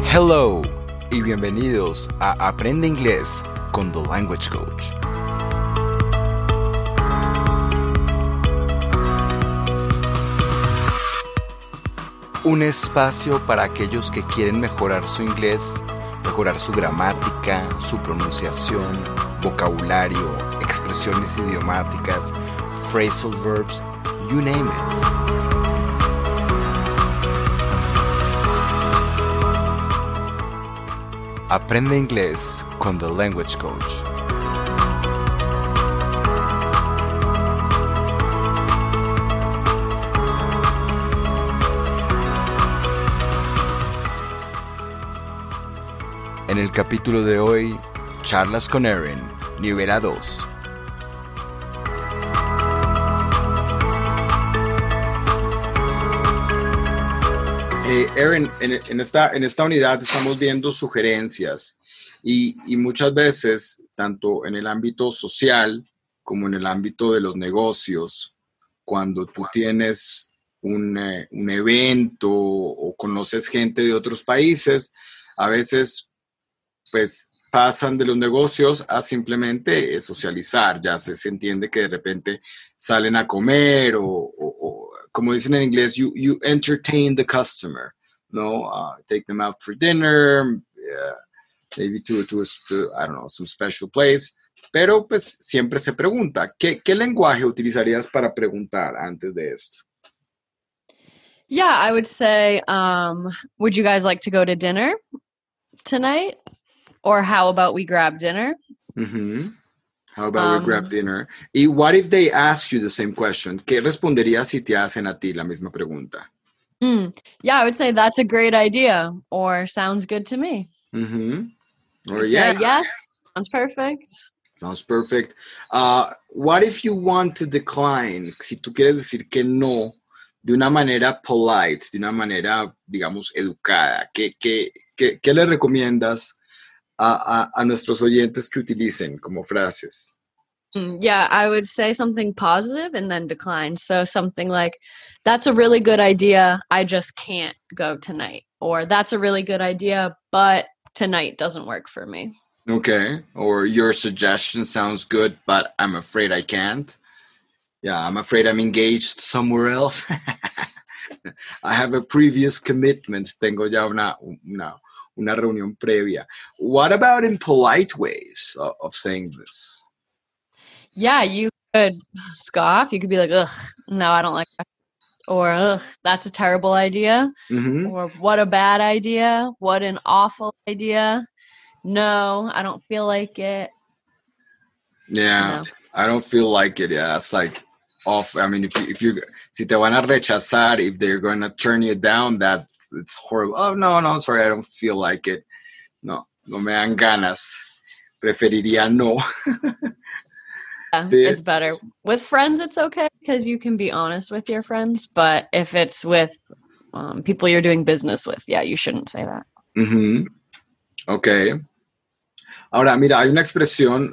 Hello y bienvenidos a Aprende Inglés con The Language Coach. Un espacio para aquellos que quieren mejorar su inglés, mejorar su gramática, su pronunciación, vocabulario, expresiones idiomáticas, phrasal verbs, you name it. Aprende inglés con The Language Coach. En el capítulo de hoy, charlas con Erin, nivel A2. Erin, en esta unidad estamos viendo sugerencias y muchas veces, tanto en el ámbito social como en el ámbito de los negocios, cuando tú tienes un evento o conoces gente de otros países, a veces pues pasan de los negocios a simplemente socializar. Ya se entiende que de repente salen a comer o como dicen en inglés, you entertain the customer, no? Take them out for dinner, maybe to I don't know, some special place. Pero pues siempre se pregunta, ¿qué lenguaje utilizarías para preguntar antes de esto? Yeah, I would say, would you guys like to go to dinner tonight? Or how about we grab dinner? Mm-hmm. How about we grab dinner? Y what if they ask you the same question? ¿Qué responderías si te hacen a ti la misma pregunta? Yeah, I would say that's a great idea, or sounds good to me. Mm-hmm. Or say, yes, sounds perfect. Sounds perfect. What if you want to decline? Si tú quieres decir que no de una manera polite, de una manera, digamos, educada, ¿qué le recomiendas a nuestros oyentes que utilicen como frases? Yeah, I would say something positive and then decline. So something like, that's a really good idea, I just can't go tonight. Or that's a really good idea, but tonight doesn't work for me. Okay. Or your suggestion sounds good, but I'm afraid I can't. Yeah, I'm afraid I'm engaged somewhere else. I have a previous commitment. Tengo ya una reunión previa. What about in polite ways of saying this? Yeah, you could scoff. You could be like, ugh, no, I don't like that. Or, ugh, that's a terrible idea. Mm-hmm. Or, what a bad idea. What an awful idea. No, I don't feel like it. Yeah, no. I don't feel like it. Yeah, it's like off. I mean, si te van a rechazar, if they're going to turn you down, it's horrible. Oh, no, sorry, I don't feel like it. No me dan ganas. Preferiría no. Yeah, it's better. With friends, it's okay because you can be honest with your friends. But if it's with people you're doing business with, yeah, you shouldn't say that. Mm-hmm. Okay. Ahora, mira, hay una expresión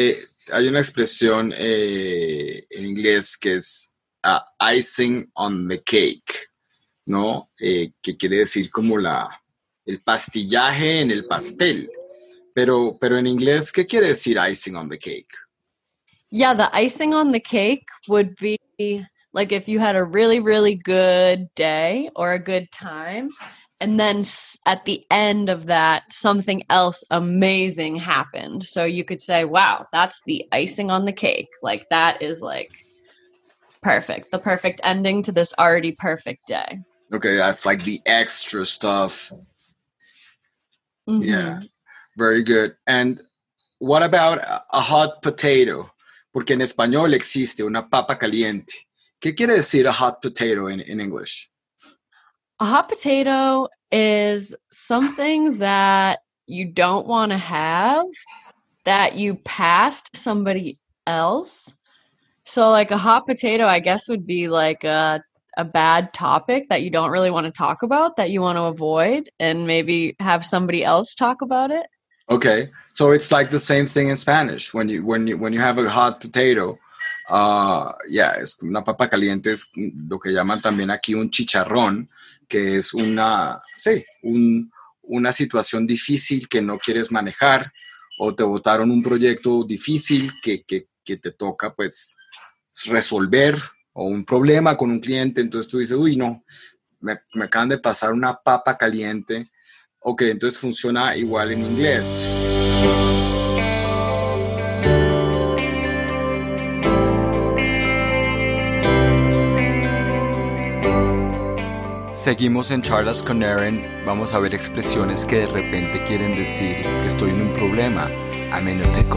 en inglés que es icing on the cake, ¿no? Que quiere decir como el pastillaje en el pastel. Pero en inglés, ¿qué quiere decir icing on the cake? Yeah, the icing on the cake would be like if you had a really, really good day or a good time, and then at the end of that, something else amazing happened. So you could say, wow, that's the icing on the cake. Like that is like perfect. The perfect ending to this already perfect day. Okay, that's like the extra stuff. Mm-hmm. Yeah, very good. And what about a hot potato? Porque en español existe una papa caliente. ¿Qué quiere decir a hot potato in English? A hot potato is something that you don't want to have, that you passed somebody else. So like a hot potato, I guess, would be like a bad topic that you don't really want to talk about, that you want to avoid, and maybe have somebody else talk about it. Okay, so it's like the same thing in Spanish. When you have a hot potato, es una papa caliente, es lo que llaman también aquí un chicharrón, que es un una situación difícil que no quieres manejar o te botaron un proyecto difícil que te toca pues resolver o un problema con un cliente, entonces tú dices, uy, no, me acaban de pasar una papa caliente. Ok, entonces funciona igual en inglés. Seguimos en Charlas con Erin. Vamos a ver expresiones que de repente quieren decir que estoy en un problema. I'm in a pickle.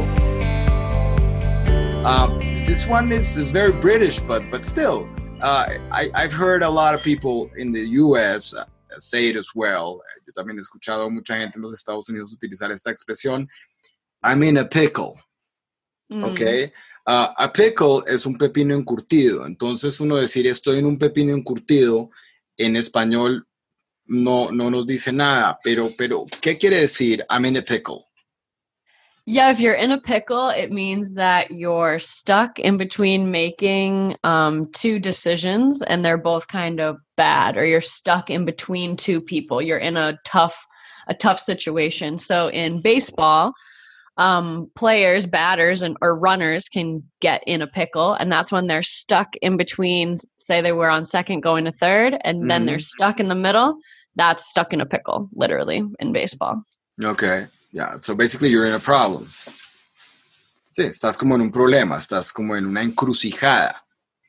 This one is very British, but still, I've heard a lot of people in the U.S. Say it as well. Yo también he escuchado a mucha gente en los Estados Unidos utilizar esta expresión. I'm in a pickle. Okay. A pickle es un pepino encurtido. Entonces uno decir estoy en un pepino encurtido en español no nos dice nada, pero ¿qué quiere decir I'm in a pickle? Yeah, if you're in a pickle, it means that you're stuck in between making two decisions and they're both kind of bad, or you're stuck in between two people. You're in a tough situation. So in baseball, players, batters, or runners can get in a pickle, and that's when they're stuck in between. Say they were on second going to third, and then they're stuck in the middle. That's stuck in a pickle, literally, in baseball. Okay, yeah. So basically, you're in a problem. Sí, estás como en un problema, estás como en una encrucijada.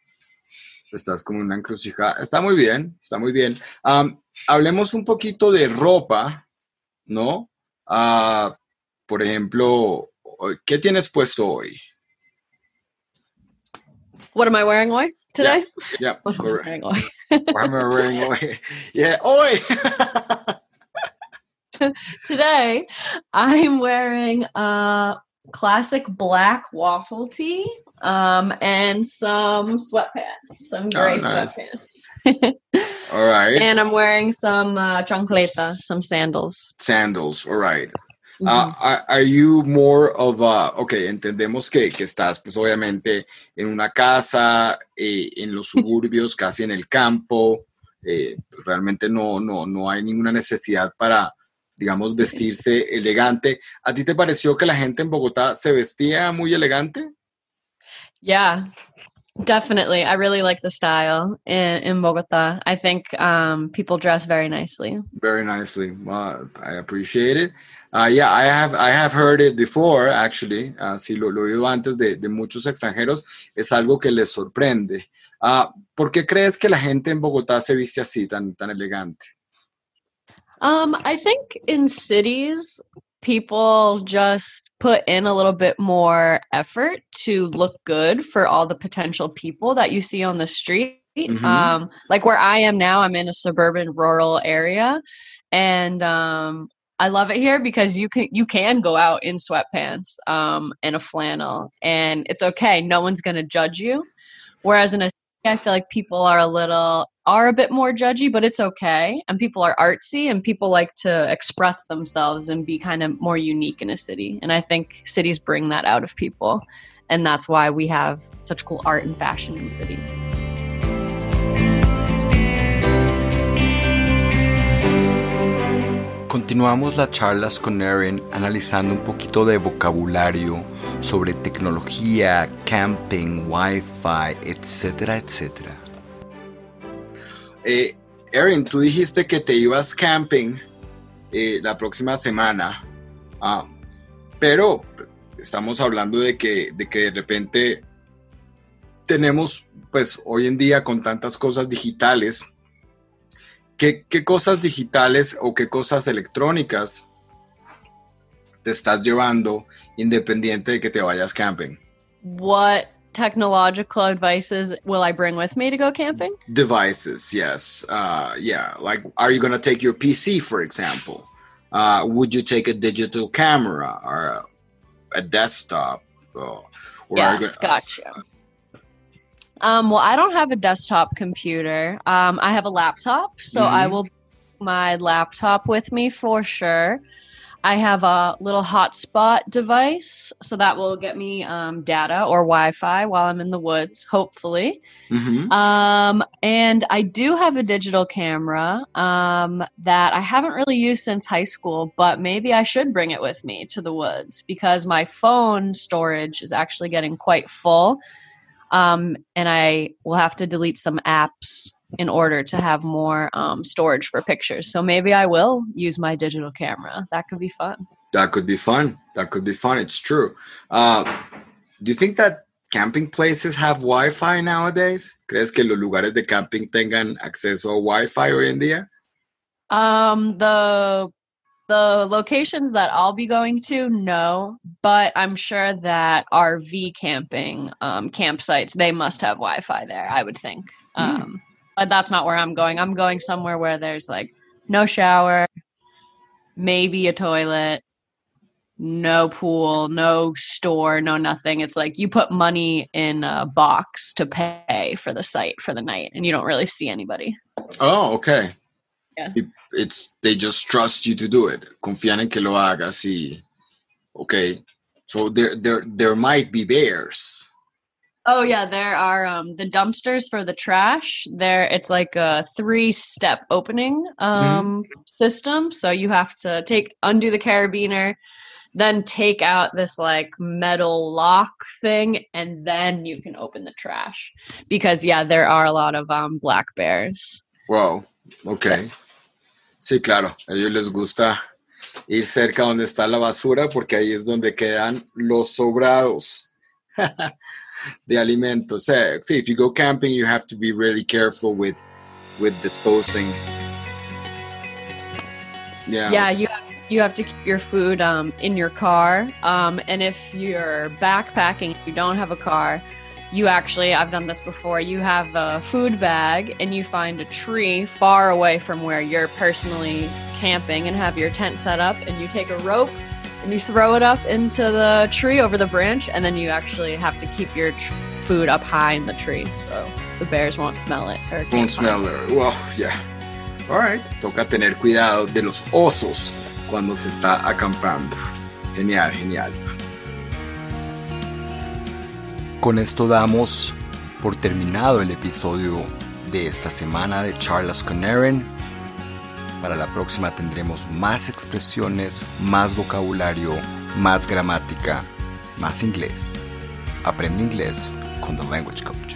Está muy bien, está muy bien. Hablemos un poquito de ropa, ¿no? Por ejemplo, ¿qué tienes puesto hoy? What am I wearing hoy? Today? Yeah, correct. What am I wearing hoy? What am I wearing hoy? Yeah, hoy! Today, I'm wearing a classic black waffle tee and some sweatpants, some gray sweatpants. All right. And I'm wearing some chancleta, some sandals. Sandals, all right. Are you more of a, okay, entendemos que estás pues obviamente en una casa, en los suburbios, casi en el campo, realmente no hay ninguna necesidad para, digamos, vestirse elegante. ¿A ti te pareció que la gente en Bogotá se vestía muy elegante? Yeah, definitely. I really like the style in Bogotá. I think people dress very nicely. Very nicely. Well, I appreciate it. Yeah, I have heard it before, actually. Sí, lo he oído antes de muchos extranjeros. Es algo que les sorprende. ¿Por qué crees que la gente en Bogotá se viste así, tan elegante? I think in cities, people just put in a little bit more effort to look good for all the potential people that you see on the street. Mm-hmm. Like where I am now, I'm in a suburban rural area, and I love it here because you can go out in sweatpants and a flannel, and it's okay. No one's going to judge you. Whereas in a city, I feel like people are a bit more judgy, but it's okay. And people are artsy, and people like to express themselves and be kind of more unique in a city. And I think cities bring that out of people, and that's why we have such cool art and fashion in cities. Continuamos las charlas con Erin analizando un poquito de vocabulario sobre tecnología, camping, wifi, etcétera, etcétera. Erin, tú dijiste que te ibas camping la próxima semana, pero estamos hablando de que de repente tenemos, pues hoy en día con tantas cosas digitales, ¿qué cosas digitales o qué cosas electrónicas te estás llevando independiente de que te vayas camping? What technological advices will I bring with me to go camping? Devices, yes. Yeah, like are you going to take your PC, for example? Would you take a digital camera or a desktop? Yes, gotcha. Well, I don't have a desktop computer. I have a laptop, so I will bring my laptop with me for sure. I have a little hotspot device, so that will get me data or Wi-Fi while I'm in the woods, hopefully. Mm-hmm. And I do have a digital camera that I haven't really used since high school, but maybe I should bring it with me to the woods because my phone storage is actually getting quite full. And I will have to delete some apps in order to have more storage for pictures. So maybe I will use my digital camera. That could be fun. That could be fun. That could be fun. It's true. Do you think that camping places have Wi-Fi nowadays? ¿Crees que los lugares de camping tengan acceso a Wi-Fi hoy en día? The locations that I'll be going to, no, but I'm sure that RV camping campsites, they must have Wi-Fi there, I would think. But that's not where I'm going. I'm going somewhere where there's like no shower, maybe a toilet, no pool, no store, no nothing. It's like you put money in a box to pay for the site for the night, and you don't really see anybody. Oh, okay. Yeah. They just trust you to do it. Confían en que lo hagas y okay. So there might be bears. Oh yeah, there are the dumpsters for the trash. It's like a 3-step opening system. So you have to undo the carabiner, then take out this like metal lock thing, and then you can open the trash. Because yeah, there are a lot of black bears. Wow, okay. Sí, claro, a ellos les gusta ir cerca donde está la basura porque ahí es donde quedan los sobrados de alimentos. See, if you go camping, you have to be really careful with disposing. Yeah, you have to keep your food in your car. And if you're backpacking, you don't have a car, I've done this before, you have a food bag and you find a tree far away from where you're personally camping and have your tent set up, and you take a rope and you throw it up into the tree over the branch, and then you actually have to keep your food up high in the tree so the bears won't smell it. Won't smell it. Well, yeah. All right. Toca tener cuidado de los osos cuando se está acampando. Genial, genial. Con esto damos por terminado el episodio de esta semana de Charlas con Erin. Para la próxima tendremos más expresiones, más vocabulario, más gramática, más inglés. Aprende inglés con The Language Coach.